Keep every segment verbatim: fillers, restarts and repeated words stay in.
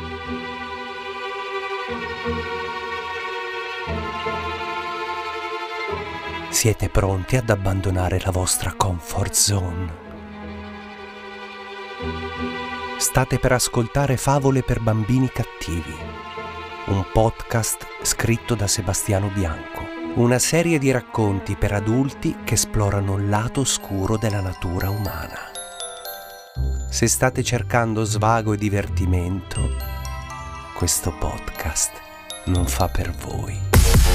Siete pronti ad abbandonare la vostra comfort zone? State per ascoltare Favole per bambini cattivi, un podcast scritto da Sebastiano Bianco, una serie di racconti per adulti che esplorano il lato oscuro della natura umana. Se state cercando svago e divertimento, questo podcast non fa per voi.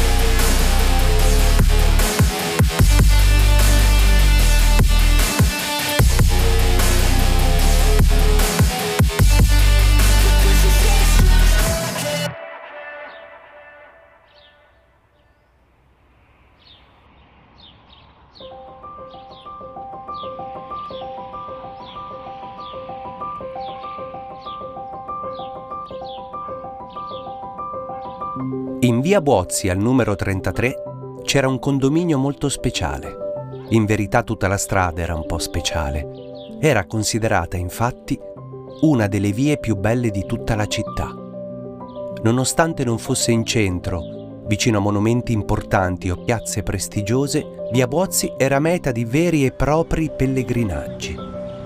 In via Buozzi, al numero trentatré, c'era un condominio molto speciale. In verità tutta la strada era un po' speciale. Era considerata, infatti, una delle vie più belle di tutta la città. Nonostante non fosse in centro, vicino a monumenti importanti o piazze prestigiose, via Buozzi era meta di veri e propri pellegrinaggi.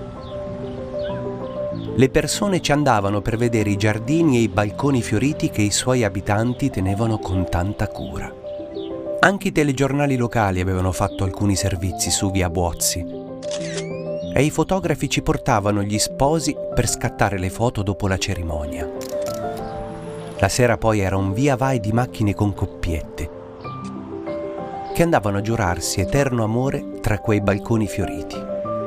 Le persone ci andavano per vedere i giardini e i balconi fioriti che i suoi abitanti tenevano con tanta cura. Anche i telegiornali locali avevano fatto alcuni servizi su via Buozzi e i fotografi ci portavano gli sposi per scattare le foto dopo la cerimonia. La sera poi era un via vai di macchine con coppiette che andavano a giurarsi eterno amore tra quei balconi fioriti.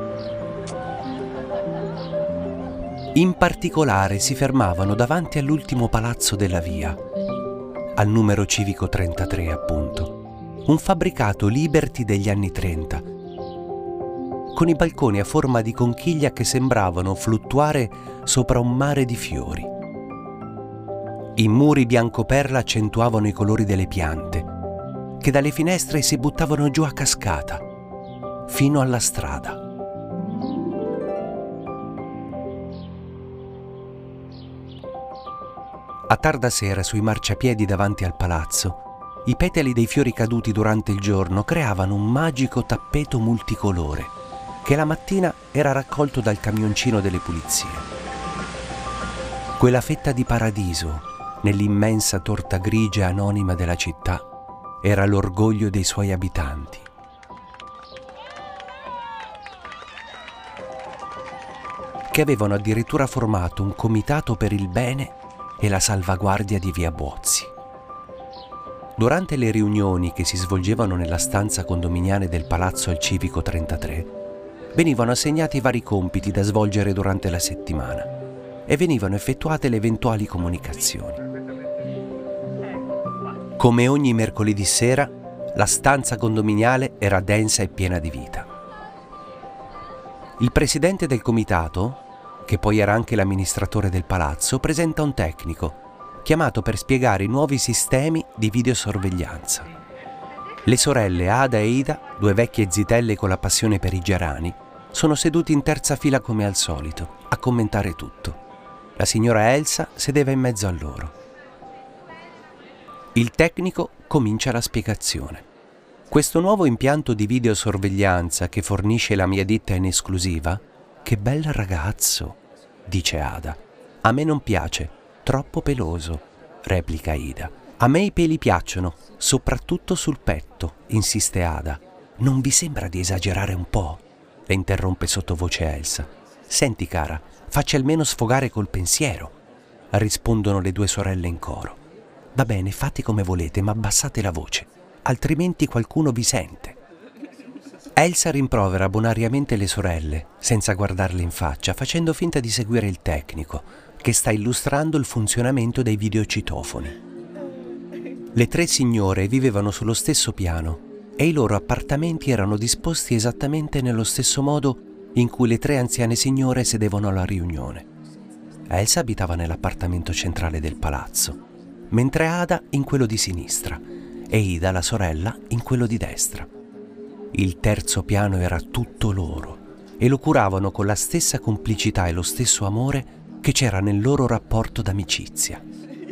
In particolare si fermavano davanti all'ultimo palazzo della via, al numero civico trentatré appunto, un fabbricato Liberty degli anni trenta, con i balconi a forma di conchiglia che sembravano fluttuare sopra un mare di fiori. I muri biancoperla accentuavano i colori delle piante, che dalle finestre si buttavano giù a cascata, fino alla strada. A tarda sera, sui marciapiedi davanti al palazzo, i petali dei fiori caduti durante il giorno creavano un magico tappeto multicolore che la mattina era raccolto dal camioncino delle pulizie. Quella fetta di paradiso, nell'immensa torta grigia e anonima della città, era l'orgoglio dei suoi abitanti. Che avevano addirittura formato un comitato per il bene e la salvaguardia di via Buozzi. Durante le riunioni che si svolgevano nella stanza condominiale del palazzo al civico trentatré, venivano assegnati vari compiti da svolgere durante la settimana e venivano effettuate le eventuali comunicazioni. Come ogni mercoledì sera, la stanza condominiale era densa e piena di vita. Il presidente del comitato, che poi era anche l'amministratore del palazzo, presenta un tecnico chiamato per spiegare i nuovi sistemi di videosorveglianza. Le sorelle Ada e Ida, due vecchie zitelle con la passione per i gerani, sono seduti in terza fila come al solito, a commentare tutto. La signora Elsa sedeva in mezzo a loro. Il tecnico comincia la spiegazione. Questo nuovo impianto di videosorveglianza che fornisce la mia ditta in esclusiva, che bel ragazzo, dice Ada. A me non piace, troppo peloso, replica Ida. A me i peli piacciono, soprattutto sul petto, insiste Ada. Non vi sembra di esagerare un po'? Le interrompe sottovoce Elsa. Senti cara, facci almeno sfogare col pensiero, rispondono le due sorelle in coro. Va bene, fate come volete, ma abbassate la voce, altrimenti qualcuno vi sente. Elsa rimprovera bonariamente le sorelle, senza guardarle in faccia, facendo finta di seguire il tecnico, che sta illustrando il funzionamento dei videocitofoni. Le tre signore vivevano sullo stesso piano e i loro appartamenti erano disposti esattamente nello stesso modo in cui le tre anziane signore sedevano alla riunione. Elsa abitava nell'appartamento centrale del palazzo, mentre Ada in quello di sinistra e Ida, la sorella, in quello di destra. Il terzo piano era tutto loro e lo curavano con la stessa complicità e lo stesso amore che c'era nel loro rapporto d'amicizia.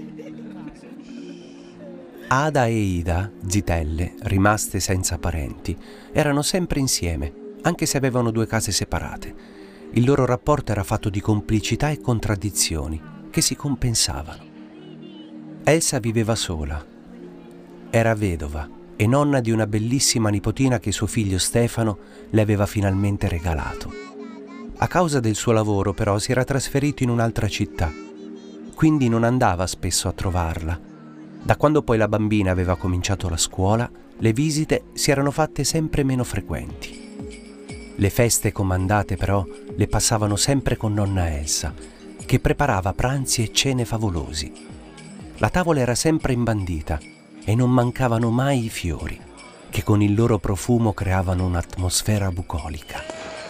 Ada e Ida, zitelle, rimaste senza parenti, erano sempre insieme, anche se avevano due case separate. Il loro rapporto era fatto di complicità e contraddizioni che si compensavano. Elsa viveva sola. Era vedova e nonna di una bellissima nipotina che suo figlio Stefano le aveva finalmente regalato. A causa del suo lavoro, però, si era trasferito in un'altra città, quindi non andava spesso a trovarla. Da quando poi la bambina aveva cominciato la scuola, le visite si erano fatte sempre meno frequenti. Le feste comandate, però, le passavano sempre con nonna Elsa, che preparava pranzi e cene favolosi. La tavola era sempre imbandita e non mancavano mai i fiori, che con il loro profumo creavano un'atmosfera bucolica.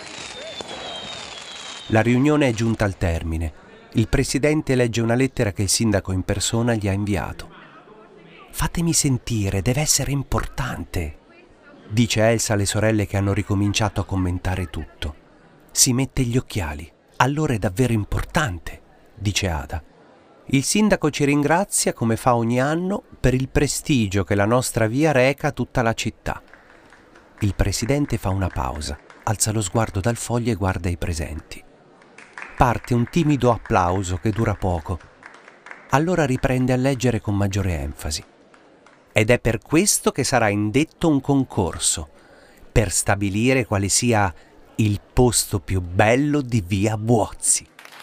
La riunione è giunta al termine. Il presidente legge una lettera che il sindaco in persona gli ha inviato. «Fatemi sentire, deve essere importante», dice Elsa alle sorelle che hanno ricominciato a commentare tutto. Si mette gli occhiali. «Allora è davvero importante», dice Ada. «Il sindaco ci ringrazia, come fa ogni anno, per il prestigio che la nostra via reca a tutta la città». Il presidente fa una pausa, alza lo sguardo dal foglio e guarda i presenti. Parte un timido applauso che dura poco. Allora riprende a leggere con maggiore enfasi. «Ed è per questo che sarà indetto un concorso, per stabilire quale sia il posto più bello di via Buozzi».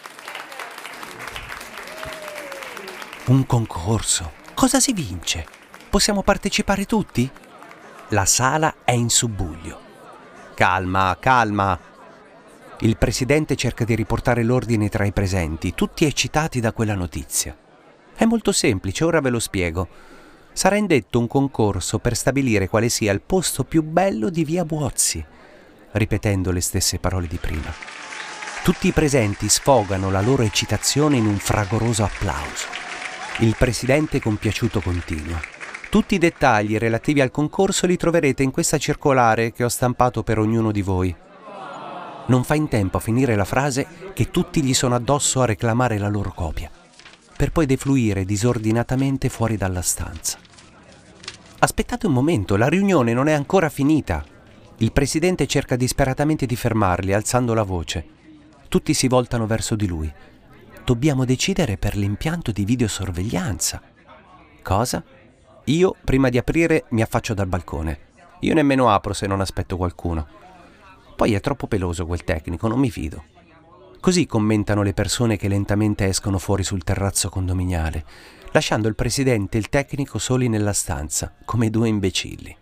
Un concorso? Cosa si vince? Possiamo partecipare tutti? La sala è in subbuglio. Calma, calma. Il presidente cerca di riportare l'ordine tra i presenti, tutti eccitati da quella notizia. È molto semplice, ora ve lo spiego. Sarà indetto un concorso per stabilire quale sia il posto più bello di via Buozzi, ripetendo le stesse parole di prima. Tutti i presenti sfogano la loro eccitazione in un fragoroso applauso. Il presidente compiaciuto continua. Tutti i dettagli relativi al concorso li troverete in questa circolare che ho stampato per ognuno di voi. Non fa in tempo a finire la frase che tutti gli sono addosso a reclamare la loro copia, per poi defluire disordinatamente fuori dalla stanza. Aspettate un momento, la riunione non è ancora finita. Il presidente cerca disperatamente di fermarli, alzando la voce. Tutti si voltano verso di lui. Dobbiamo decidere per l'impianto di videosorveglianza. Cosa? Io, prima di aprire, mi affaccio dal balcone. Io nemmeno apro se non aspetto qualcuno. Poi è troppo peloso quel tecnico, non mi fido. Così commentano le persone che lentamente escono fuori sul terrazzo condominiale, lasciando il presidente e il tecnico soli nella stanza, come due imbecilli.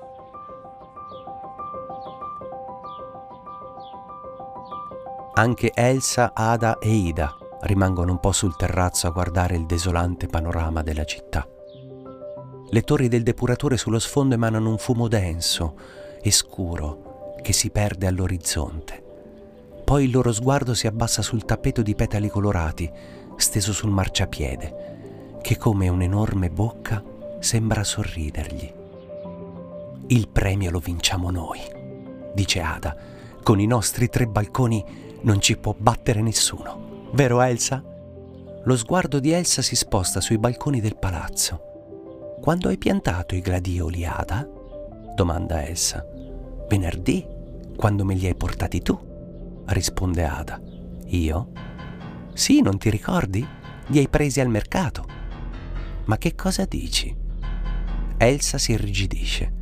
Anche Elsa, Ada e Ida rimangono un po' sul terrazzo a guardare il desolante panorama della città. Le torri del depuratore sullo sfondo emanano un fumo denso e scuro che si perde all'orizzonte. Poi il loro sguardo si abbassa sul tappeto di petali colorati steso sul marciapiede, che come un'enorme bocca sembra sorridergli. «Il premio lo vinciamo noi», dice Ada. «Con i nostri tre balconi non ci può battere nessuno. Vero, Elsa?» Lo sguardo di Elsa si sposta sui balconi del palazzo. «Quando hai piantato i gladioli, Ada?» domanda Elsa. «Venerdì, quando me li hai portati tu», risponde Ada. «Io?» «Sì, non ti ricordi? Li hai presi al mercato». «Ma che cosa dici?» Elsa si irrigidisce.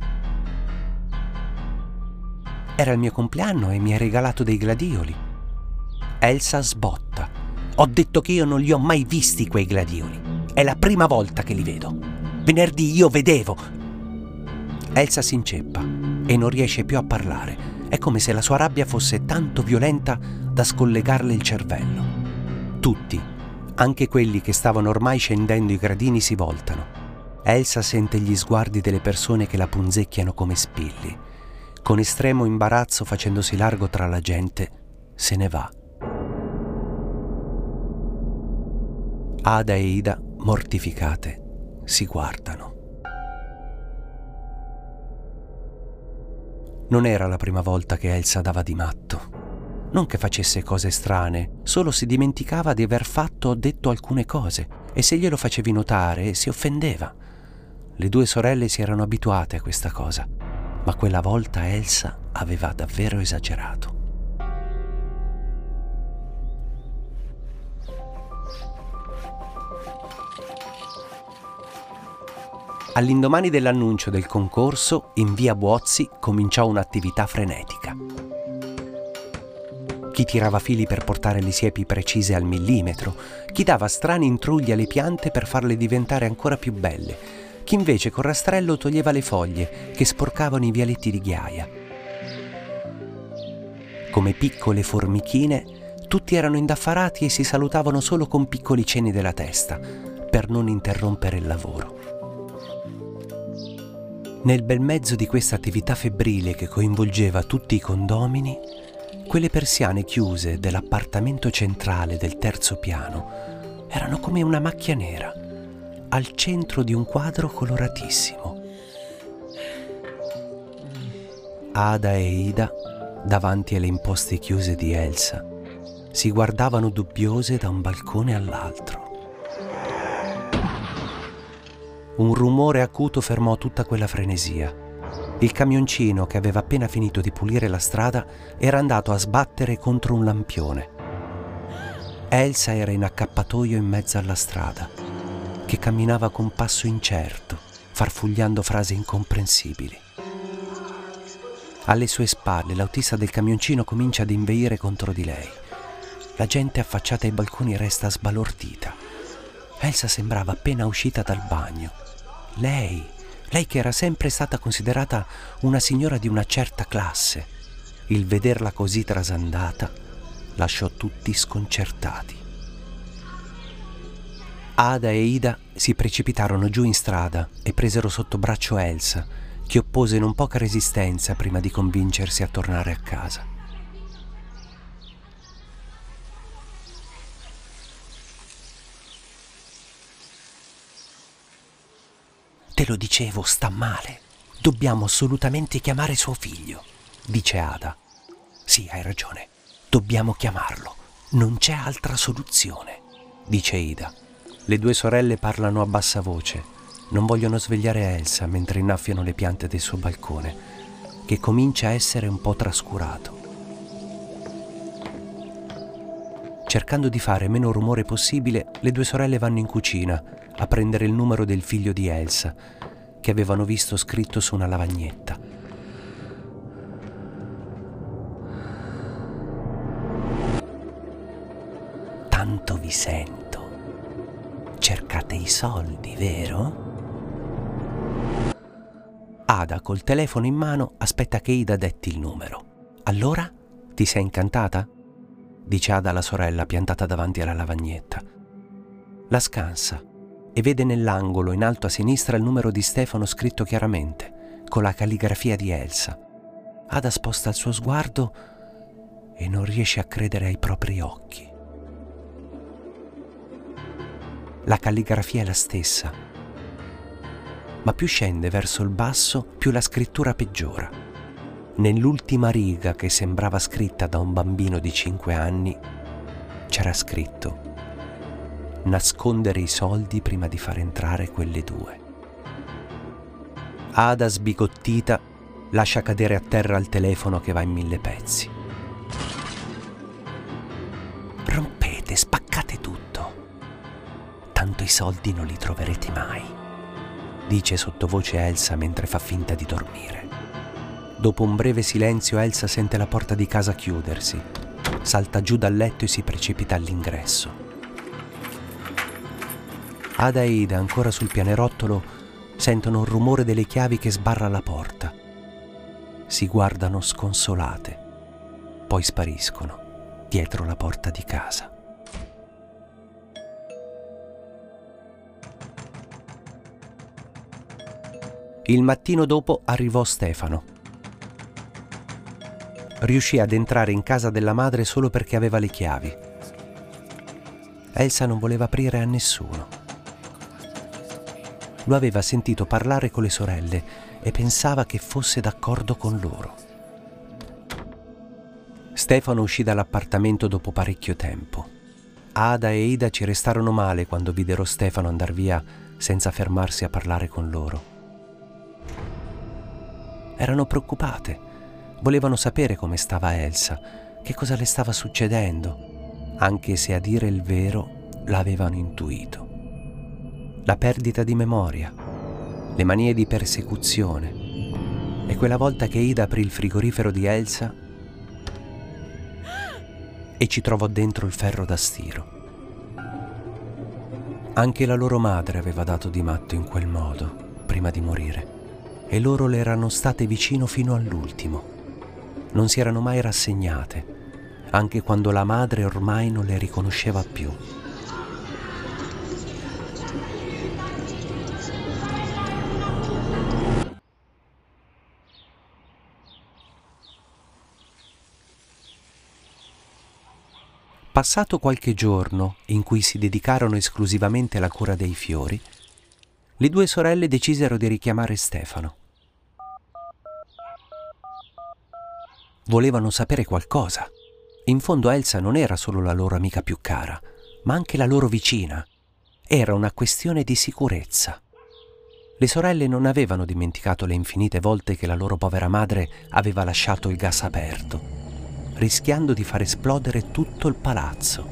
«Era il mio compleanno e mi hai regalato dei gladioli». Elsa sbotta. «Ho detto che io non li ho mai visti quei gladioli. È la prima volta che li vedo. Venerdì io vedevo». Elsa si inceppa e non riesce più a parlare. È come se la sua rabbia fosse tanto violenta da scollegarle il cervello. Tutti, anche quelli che stavano ormai scendendo i gradini, si voltano. Elsa sente gli sguardi delle persone che la punzecchiano come spilli. Con estremo imbarazzo, facendosi largo tra la gente, se ne va. Ada e Ida, mortificate, si guardano. Non era la prima volta che Elsa dava di matto. Non che facesse cose strane, solo si dimenticava di aver fatto o detto alcune cose e se glielo facevi notare si offendeva. Le due sorelle si erano abituate a questa cosa, ma quella volta Elsa aveva davvero esagerato. All'indomani dell'annuncio del concorso, in via Buozzi cominciò un'attività frenetica. Chi tirava fili per portare le siepi precise al millimetro, chi dava strani intrugli alle piante per farle diventare ancora più belle, chi invece col rastrello toglieva le foglie che sporcavano i vialetti di ghiaia. Come piccole formichine, tutti erano indaffarati e si salutavano solo con piccoli cenni della testa, per non interrompere il lavoro. Nel bel mezzo di questa attività febbrile che coinvolgeva tutti i condomini, quelle persiane chiuse dell'appartamento centrale del terzo piano erano come una macchia nera, al centro di un quadro coloratissimo. Ada e Ida, davanti alle imposte chiuse di Elsa, si guardavano dubbiose da un balcone all'altro. Un rumore acuto fermò tutta quella frenesia. Il camioncino, che aveva appena finito di pulire la strada, era andato a sbattere contro un lampione. Elsa era in accappatoio in mezzo alla strada, che camminava con passo incerto, farfugliando frasi incomprensibili. Alle sue spalle l'autista del camioncino comincia ad inveire contro di lei. La gente affacciata ai balconi resta sbalordita. Elsa sembrava appena uscita dal bagno. Lei, lei che era sempre stata considerata una signora di una certa classe, il vederla così trasandata lasciò tutti sconcertati. Ada e Ida si precipitarono giù in strada e presero sotto braccio Elsa, che oppose non poca resistenza prima di convincersi a tornare a casa. Te lo dicevo, sta male. Dobbiamo assolutamente chiamare suo figlio, dice Ada. Sì, hai ragione. Dobbiamo chiamarlo. Non c'è altra soluzione, dice Ida. Le due sorelle parlano a bassa voce. Non vogliono svegliare Elsa mentre innaffiano le piante del suo balcone, che comincia a essere un po' trascurato. Cercando di fare meno rumore possibile, le due sorelle vanno in cucina a prendere il numero del figlio di Elsa, che avevano visto scritto su una lavagnetta. Tanto vi sento. Cercate i soldi, vero? Ada, col telefono in mano, aspetta che Ida detti il numero. Allora? Ti sei incantata? Dice Ada alla sorella piantata davanti alla lavagnetta. La scansa e vede nell'angolo in alto a sinistra il numero di Stefano scritto chiaramente, con la calligrafia di Elsa. Ada sposta il suo sguardo e non riesce a credere ai propri occhi. La calligrafia è la stessa, ma più scende verso il basso, più la scrittura peggiora. Nell'ultima riga, che sembrava scritta da un bambino di cinque anni, c'era scritto: nascondere i soldi prima di far entrare quelle due. Ada, sbigottita, lascia cadere a terra il telefono che va in mille pezzi. Rompete, spaccate tutto. Tanto i soldi non li troverete mai, dice sottovoce Elsa mentre fa finta di dormire. Dopo un breve silenzio Elsa sente la porta di casa chiudersi, salta giù dal letto e si precipita all'ingresso. Ada e Ida, ancora sul pianerottolo, sentono il rumore delle chiavi che sbarra la porta. Si guardano sconsolate, poi spariscono dietro la porta di casa. Il mattino dopo arrivò Stefano. Riuscì ad entrare in casa della madre solo perché aveva le chiavi. Elsa non voleva aprire a nessuno. Lo aveva sentito parlare con le sorelle e pensava che fosse d'accordo con loro. Stefano uscì dall'appartamento dopo parecchio tempo. Ada e Ida ci restarono male quando videro Stefano andar via senza fermarsi a parlare con loro. Erano preoccupate, volevano sapere come stava Elsa, che cosa le stava succedendo, anche se a dire il vero l'avevano intuito. La perdita di memoria, le manie di persecuzione e quella volta che Ida aprì il frigorifero di Elsa e ci trovò dentro il ferro da stiro. Anche la loro madre aveva dato di matto in quel modo, prima di morire, e loro le erano state vicino fino all'ultimo. Non si erano mai rassegnate, anche quando la madre ormai non le riconosceva più. Passato qualche giorno in cui si dedicarono esclusivamente alla cura dei fiori, le due sorelle decisero di richiamare Stefano. Volevano sapere qualcosa. In fondo Elsa non era solo la loro amica più cara, ma anche la loro vicina. Era una questione di sicurezza. Le sorelle non avevano dimenticato le infinite volte che la loro povera madre aveva lasciato il gas aperto, rischiando di far esplodere tutto il palazzo.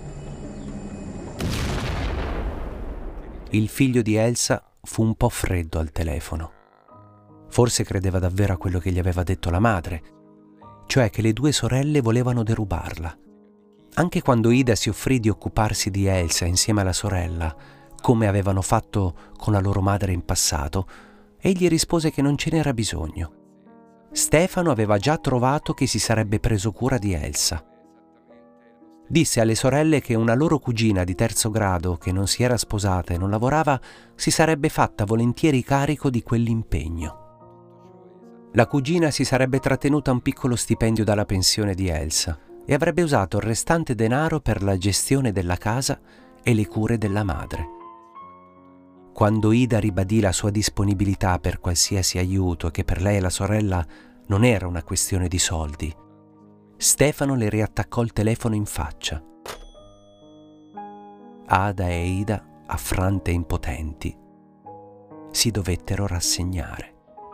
Il figlio di Elsa fu un po' freddo al telefono. Forse credeva davvero a quello che gli aveva detto la madre, cioè che le due sorelle volevano derubarla. Anche quando Ida si offrì di occuparsi di Elsa insieme alla sorella, come avevano fatto con la loro madre in passato, egli rispose che non ce n'era bisogno. Stefano aveva già trovato chi si sarebbe preso cura di Elsa. Disse alle sorelle che una loro cugina di terzo grado, che non si era sposata e non lavorava, si sarebbe fatta volentieri carico di quell'impegno. La cugina si sarebbe trattenuta un piccolo stipendio dalla pensione di Elsa e avrebbe usato il restante denaro per la gestione della casa e le cure della madre. Quando Ida ribadì la sua disponibilità per qualsiasi aiuto e che per lei e la sorella non era una questione di soldi, Stefano le riattaccò il telefono in faccia. Ada e Ida, affrante e impotenti, si dovettero rassegnare.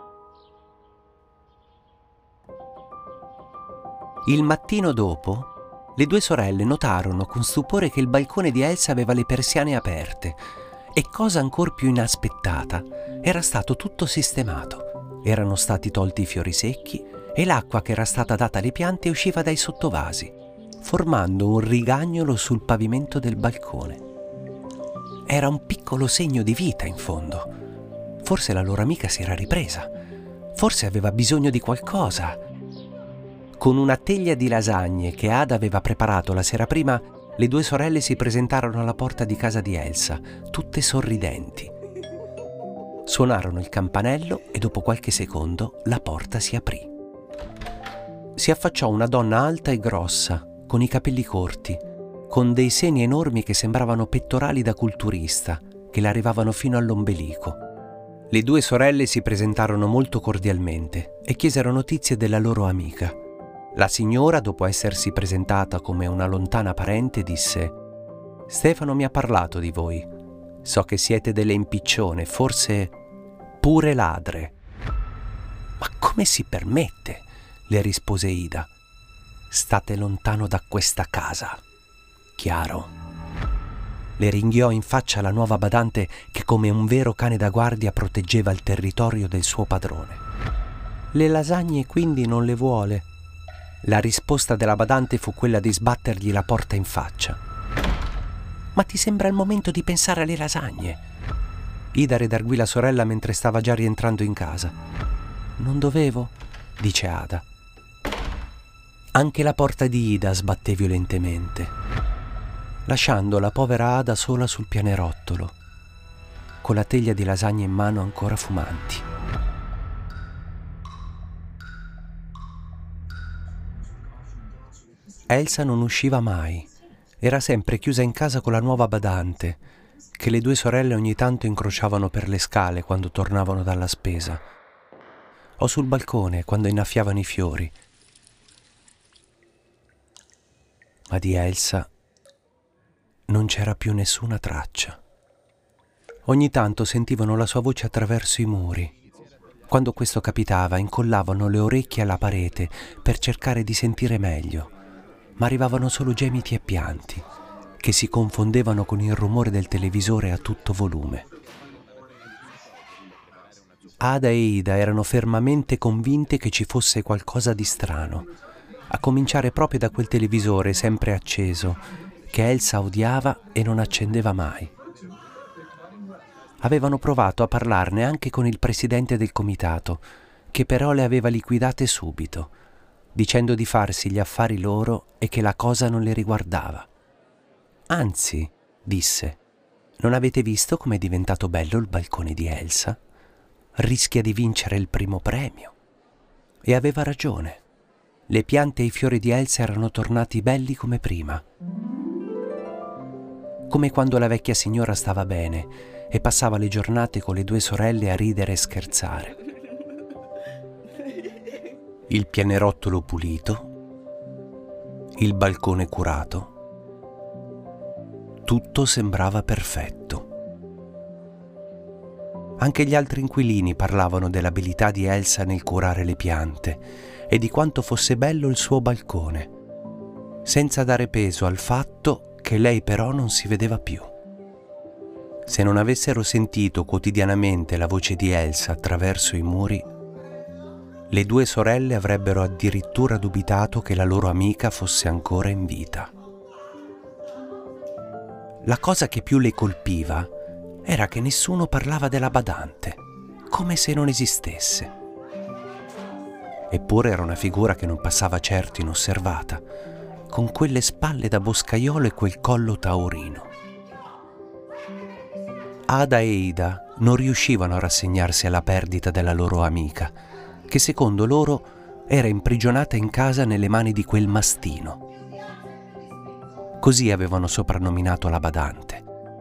Il mattino dopo, le due sorelle notarono con stupore che il balcone di Elsa aveva le persiane aperte e, cosa ancor più inaspettata, era stato tutto sistemato. Erano stati tolti i fiori secchi e l'acqua che era stata data alle piante usciva dai sottovasi, formando un rigagnolo sul pavimento del balcone. Era un piccolo segno di vita in fondo. Forse la loro amica si era ripresa. Forse aveva bisogno di qualcosa. Con una teglia di lasagne che Ada aveva preparato la sera prima, le due sorelle si presentarono alla porta di casa di Elsa, tutte sorridenti. Suonarono il campanello e dopo qualche secondo la porta si aprì. Si affacciò una donna alta e grossa, con i capelli corti, con dei seni enormi che sembravano pettorali da culturista, che le arrivavano fino all'ombelico. Le due sorelle si presentarono molto cordialmente e chiesero notizie della loro amica. La signora, dopo essersi presentata come una lontana parente, disse: «Stefano mi ha parlato di voi. So che siete delle impiccione, forse pure ladre». «Ma come si permette?» le rispose Ida. «State lontano da questa casa». «Chiaro». Le ringhiò in faccia la nuova badante che come un vero cane da guardia proteggeva il territorio del suo padrone. «Le lasagne quindi non le vuole?» La risposta della badante fu quella di sbattergli la porta in faccia. «Ma ti sembra il momento di pensare alle lasagne?» Ida redarguì la sorella mentre stava già rientrando in casa. «Non dovevo?» dice Ada. Anche la porta di Ida sbatté violentemente, lasciando la povera Ada sola sul pianerottolo, con la teglia di lasagne in mano ancora fumanti. Elsa non usciva mai, era sempre chiusa in casa con la nuova badante, che le due sorelle ogni tanto incrociavano per le scale quando tornavano dalla spesa, o sul balcone quando innaffiavano i fiori. Ma di Elsa non c'era più nessuna traccia. Ogni tanto sentivano la sua voce attraverso i muri. Quando questo capitava, incollavano le orecchie alla parete per cercare di sentire meglio, ma arrivavano solo gemiti e pianti, che si confondevano con il rumore del televisore a tutto volume. Ada e Ida erano fermamente convinte che ci fosse qualcosa di strano, a cominciare proprio da quel televisore sempre acceso, che Elsa odiava e non accendeva mai. Avevano provato a parlarne anche con il presidente del comitato, che però le aveva liquidate subito, dicendo di farsi gli affari loro e che la cosa non le riguardava. Anzi, disse, non avete visto com'è diventato bello il balcone di Elsa? Rischia di vincere il primo premio. E aveva ragione. Le piante e i fiori di Elsa erano tornati belli come prima. Come quando la vecchia signora stava bene e passava le giornate con le due sorelle a ridere e scherzare. Il pianerottolo pulito, il balcone curato, tutto sembrava perfetto. Anche gli altri inquilini parlavano dell'abilità di Elsa nel curare le piante e di quanto fosse bello il suo balcone, senza dare peso al fatto che lei però non si vedeva più. Se non avessero sentito quotidianamente la voce di Elsa attraverso i muri, le due sorelle avrebbero addirittura dubitato che la loro amica fosse ancora in vita. La cosa che più le colpiva era che nessuno parlava della badante, come se non esistesse. Eppure era una figura che non passava certo inosservata, con quelle spalle da boscaiolo e quel collo taurino. Ada e Ida non riuscivano a rassegnarsi alla perdita della loro amica, che secondo loro era imprigionata in casa nelle mani di quel mastino. Così avevano soprannominato la badante.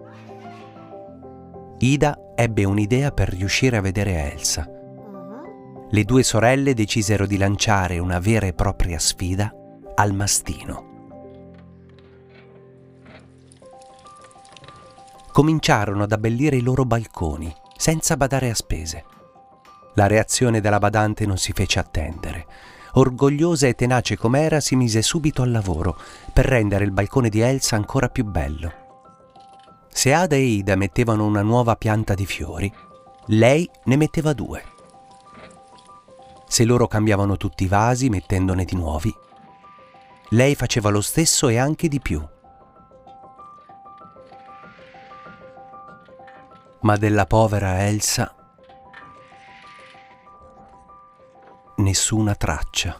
Ida ebbe un'idea per riuscire a vedere Elsa. Le due sorelle decisero di lanciare una vera e propria sfida al mastino. Cominciarono ad abbellire i loro balconi, senza badare a spese. La reazione della badante non si fece attendere. Orgogliosa e tenace com'era, si mise subito al lavoro per rendere il balcone di Elsa ancora più bello. Se Ada e Ida mettevano una nuova pianta di fiori, lei ne metteva due. Se loro cambiavano tutti i vasi mettendone di nuovi, lei faceva lo stesso e anche di più. Ma della povera Elsa nessuna traccia.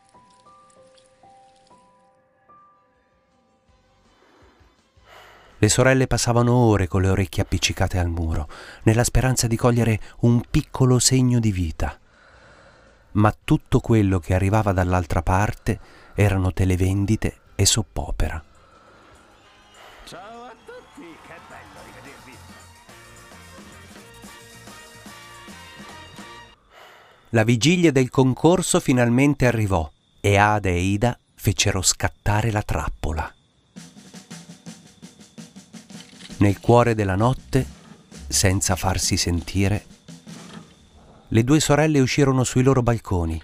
Le sorelle passavano ore con le orecchie appiccicate al muro, nella speranza di cogliere un piccolo segno di vita. Ma tutto quello che arrivava dall'altra parte erano televendite e soppopera. Ciao a tutti, che bello rivedervi. La vigilia del concorso finalmente arrivò e Ada e Ida fecero scattare la trappola. Nel cuore della notte, senza farsi sentire, le due sorelle uscirono sui loro balconi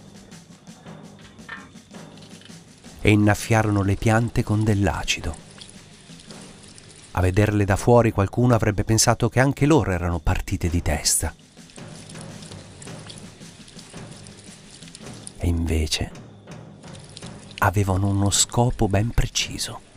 e innaffiarono le piante con dell'acido. A vederle da fuori qualcuno avrebbe pensato che anche loro erano partite di testa. E invece avevano uno scopo ben preciso.